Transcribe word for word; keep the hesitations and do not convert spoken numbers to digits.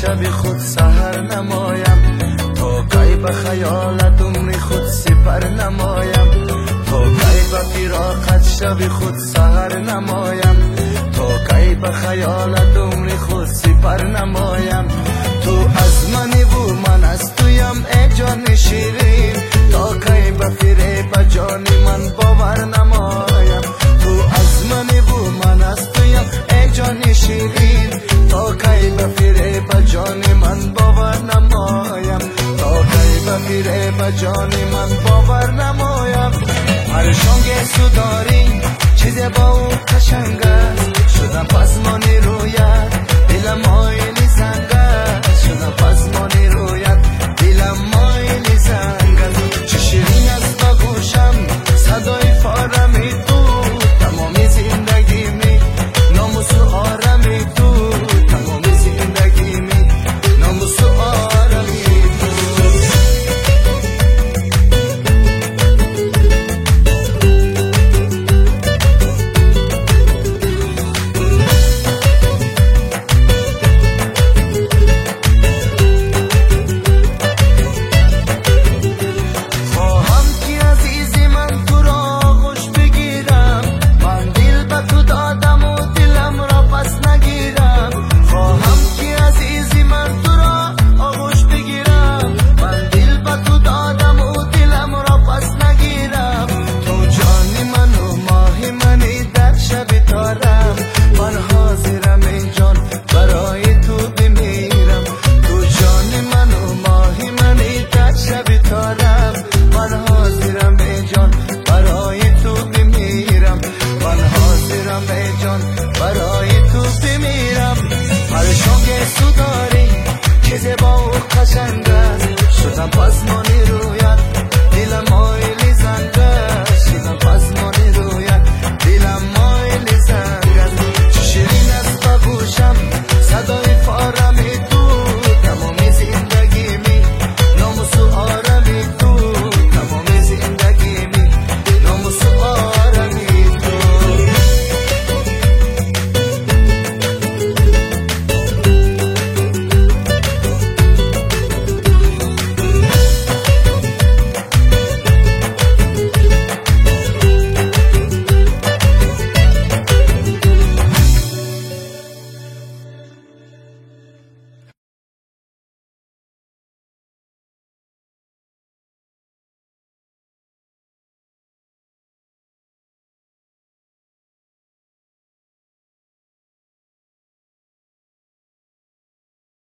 شب خود سحر نمایم، تا کی به خیالت عمر خود سپر نمایم، تا کی به فراقت شب خود سحر نمایم، تا کی به خیالت عمر خود سپر نمایم. تو از منی و من از تویم ای جان شیرین، تا کی به فریب جان من باور نمایم. تو از منی و من از تویم ای جان شیرین، تا کی به فریب جان من باور نمایم، تا کی به فریب جان من باور نمایم. هر شنگ سوداری چیز با او قشنگ است، شدم پزمانی رویت دلم مایلی زنگ است، شدم پزمانی رویت دلم مایلی زنگ است. چه شیرین است با گوشم صدای فارمی تو، تمامی زندگی می ناموس و آرمی تو، تمامی زندگی می ناموس و آرمی تو.